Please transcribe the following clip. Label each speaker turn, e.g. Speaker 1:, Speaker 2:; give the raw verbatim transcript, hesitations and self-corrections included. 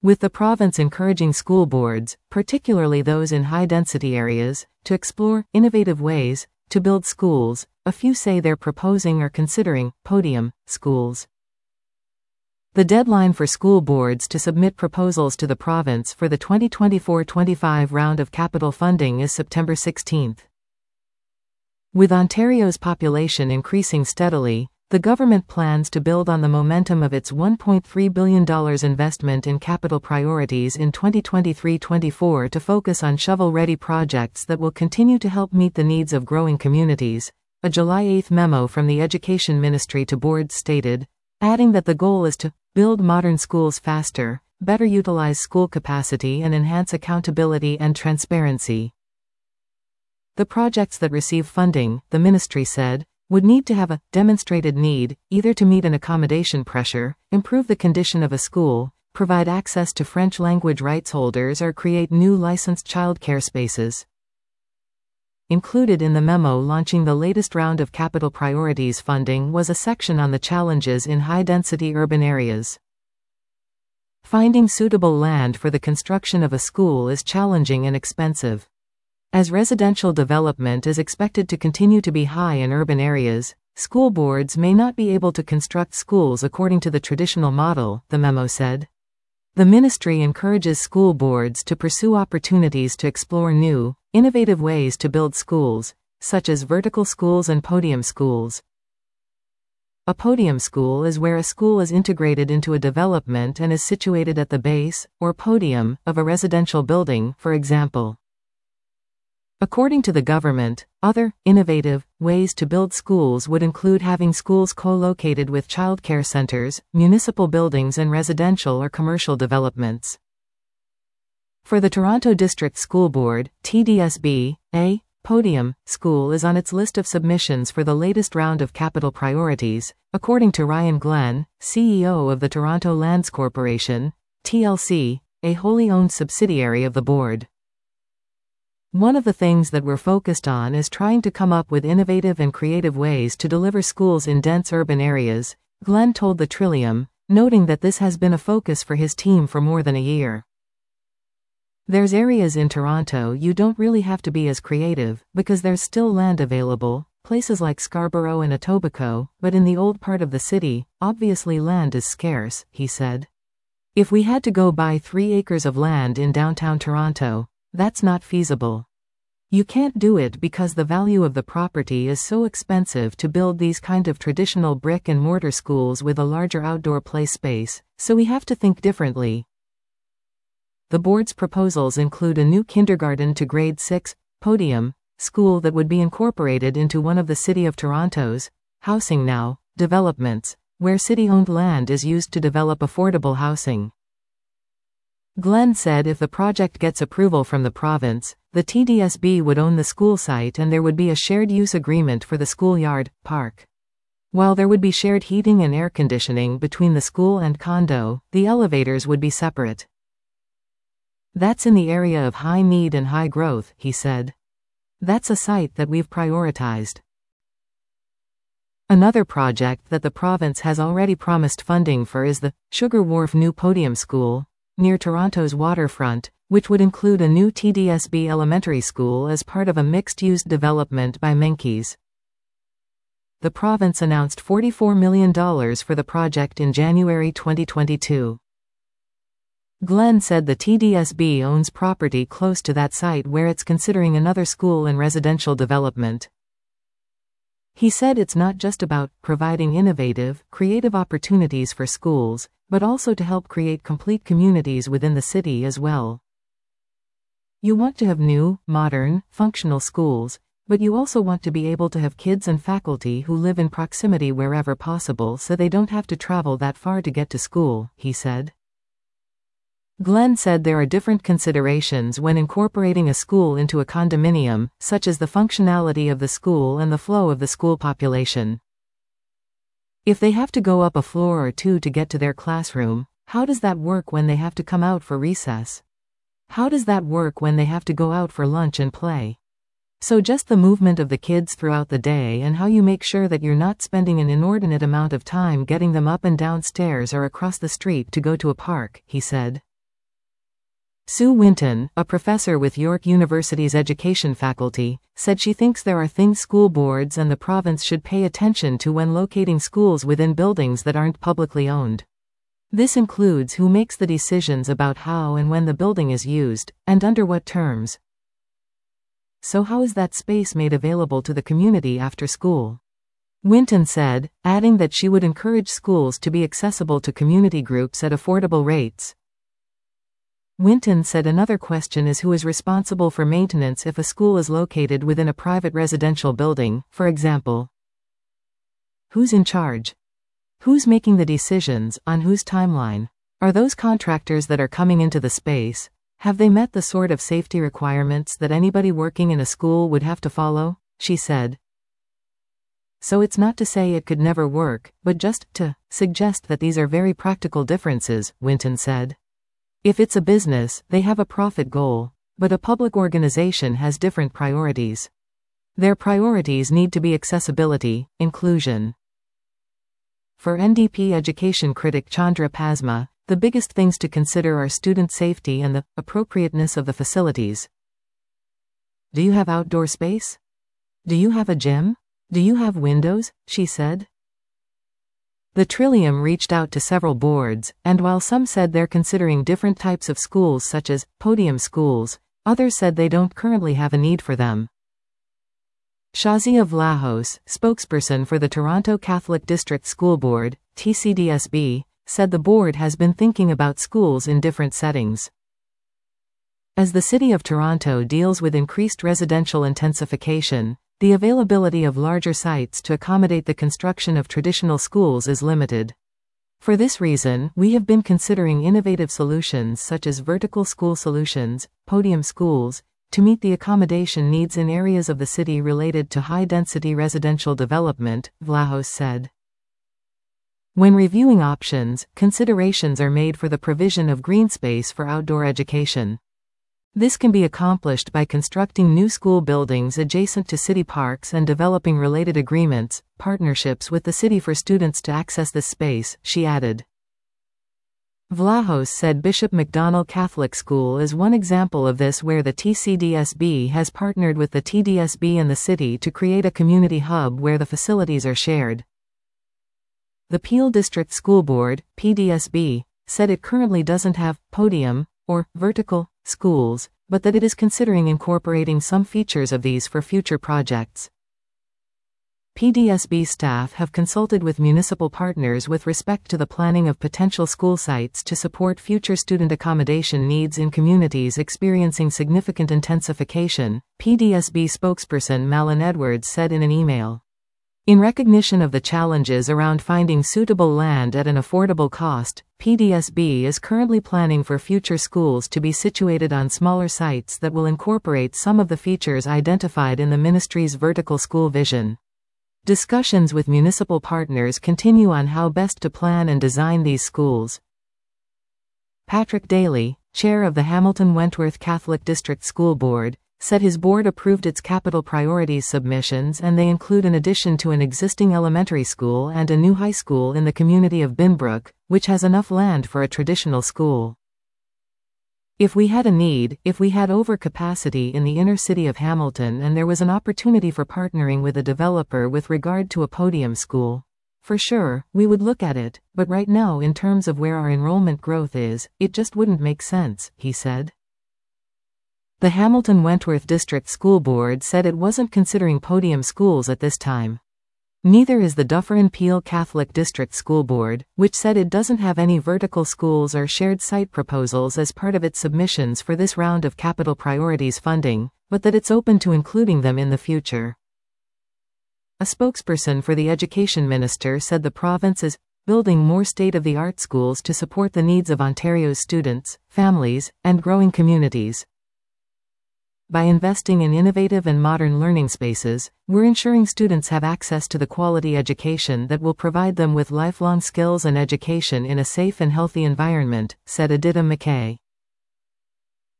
Speaker 1: with the province encouraging school boards, particularly those in high-density areas, to explore innovative ways to build schools. A few say they're proposing or considering podium schools. The deadline for school boards to submit proposals to the province for the twenty twenty-four twenty-five round of capital funding is September sixteenth. With Ontario's population increasing steadily, the government plans to build on the momentum of its one point three billion dollars investment in capital priorities in twenty twenty-three twenty-four to focus on shovel-ready projects that will continue to help meet the needs of growing communities, a July eighth memo from the Education Ministry to boards stated, adding that the goal is to build modern schools faster, better utilize school capacity and enhance accountability and transparency. The projects that receive funding, the ministry said, would need to have a demonstrated need, either to meet an accommodation pressure, improve the condition of a school, provide access to French language rights holders, or create new licensed childcare spaces. Included in the memo launching the latest round of capital priorities funding was a section on the challenges in high-density urban areas. Finding suitable land for the construction of a school is challenging and expensive. As residential development is expected to continue to be high in urban areas, school boards may not be able to construct schools according to the traditional model, the memo said. The ministry encourages school boards to pursue opportunities to explore new, innovative ways to build schools, such as vertical schools and podium schools. A podium school is where a school is integrated into a development and is situated at the base, or podium, of a residential building, for example. According to the government, other, innovative, ways to build schools would include having schools co-located with childcare centers, municipal buildings and residential or commercial developments. For the Toronto District School Board, T D S B, a podium school is on its list of submissions for the latest round of capital priorities, according to Ryan Glenn, C E O of the Toronto Lands Corporation, T L C, a wholly owned subsidiary of the board. One of the things that we're focused on is trying to come up with innovative and creative ways to deliver schools in dense urban areas, Glenn told the Trillium, noting that this has been a focus for his team for more than a year. There's areas in Toronto you don't really have to be as creative, because there's still land available, places like Scarborough and Etobicoke, but in the old part of the city, obviously land is scarce, he said. If we had to go buy three acres of land in downtown Toronto, that's not feasible. You can't do it because the value of the property is so expensive to build these kind of traditional brick and mortar schools with a larger outdoor play space, so we have to think differently. The board's proposals include a new kindergarten to grade six podium school that would be incorporated into one of the City of Toronto's Housing Now developments, where city-owned land is used to develop affordable housing. Glenn said if the project gets approval from the province, the T D S B would own the school site and there would be a shared use agreement for the schoolyard park. While there would be shared heating and air conditioning between the school and condo, the elevators would be separate. That's in the area of high need and high growth, he said. That's a site that we've prioritized. Another project that the province has already promised funding for is the Sugar Wharf New Podium School, near Toronto's waterfront, which would include a new T D S B elementary school as part of a mixed-use development by Menkes. The province announced forty-four million dollars for the project in January twenty twenty-two. Glenn said the T D S B owns property close to that site where it's considering another school and residential development. He said it's not just about providing innovative, creative opportunities for schools, but also to help create complete communities within the city as well. You want to have new, modern, functional schools, but you also want to be able to have kids and faculty who live in proximity wherever possible so they don't have to travel that far to get to school, he said. Glenn said there are different considerations when incorporating a school into a condominium, such as the functionality of the school and the flow of the school population. If they have to go up a floor or two to get to their classroom, how does that work when they have to come out for recess? How does that work when they have to go out for lunch and play? So just the movement of the kids throughout the day and how you make sure that you're not spending an inordinate amount of time getting them up and down stairs or across the street to go to a park, he said. Sue Winton, a professor with York University's education faculty, said she thinks there are things school boards and the province should pay attention to when locating schools within buildings that aren't publicly owned. This includes who makes the decisions about how and when the building is used, and under what terms. So how is that space made available to the community after school? Winton said, adding that she would encourage schools to be accessible to community groups at affordable rates. Winton said another question is who is responsible for maintenance if a school is located within a private residential building, for example. Who's in charge? Who's making the decisions, on whose timeline? Are those contractors that are coming into the space, have they met the sort of safety requirements that anybody working in a school would have to follow? She said. So it's not to say it could never work, but just to suggest that these are very practical differences, Winton said. If it's a business, they have a profit goal, but a public organization has different priorities. Their priorities need to be accessibility, inclusion. For N D P education critic Chandra Pasma, the biggest things to consider are student safety and the appropriateness of the facilities. Do you have outdoor space? Do you have a gym? Do you have windows? She said. The Trillium reached out to several boards, and while some said they're considering different types of schools such as podium schools, others said they don't currently have a need for them. Shazia Vlahos, spokesperson for the Toronto Catholic District School Board, T C D S B, said the board has been thinking about schools in different settings. As the City of Toronto deals with increased residential intensification, the availability of larger sites to accommodate the construction of traditional schools is limited. For this reason, we have been considering innovative solutions such as vertical school solutions, podium schools, to meet the accommodation needs in areas of the city related to high-density residential development, Vlahos said. When reviewing options, considerations are made for the provision of green space for outdoor education. This can be accomplished by constructing new school buildings adjacent to city parks and developing related agreements, partnerships with the city for students to access this space, she added. Vlahos said Bishop McDonald Catholic School is one example of this, where the T C D S B has partnered with the T D S B and the city to create a community hub where the facilities are shared. The Peel District School Board, P D S B, said it currently doesn't have podium or vertical schools, but that it is considering incorporating some features of these for future projects. P D S B staff have consulted with municipal partners with respect to the planning of potential school sites to support future student accommodation needs in communities experiencing significant intensification, P D S B spokesperson Malin Edwards said in an email. In recognition of the challenges around finding suitable land at an affordable cost, P D S B is currently planning for future schools to be situated on smaller sites that will incorporate some of the features identified in the ministry's vertical school vision. Discussions with municipal partners continue on how best to plan and design these schools. Patrick Daly, chair of the Hamilton Wentworth Catholic District School Board, said his board approved its capital priorities submissions, and they include an addition to an existing elementary school and a new high school in the community of Binbrook, which has enough land for a traditional school. If we had a need, if we had overcapacity in the inner city of Hamilton and there was an opportunity for partnering with a developer with regard to a podium school, for sure, we would look at it, but right now in terms of where our enrollment growth is, it just wouldn't make sense, he said. The Hamilton Wentworth District School Board said it wasn't considering podium schools at this time. Neither is the Dufferin Peel Catholic District School Board, which said it doesn't have any vertical schools or shared site proposals as part of its submissions for this round of capital priorities funding, but that it's open to including them in the future. A spokesperson for the Education Minister said the province is building more state-of-the-art schools to support the needs of Ontario's students, families, and growing communities. By investing in innovative and modern learning spaces, we're ensuring students have access to the quality education that will provide them with lifelong skills and education in a safe and healthy environment, said Aditya McKay.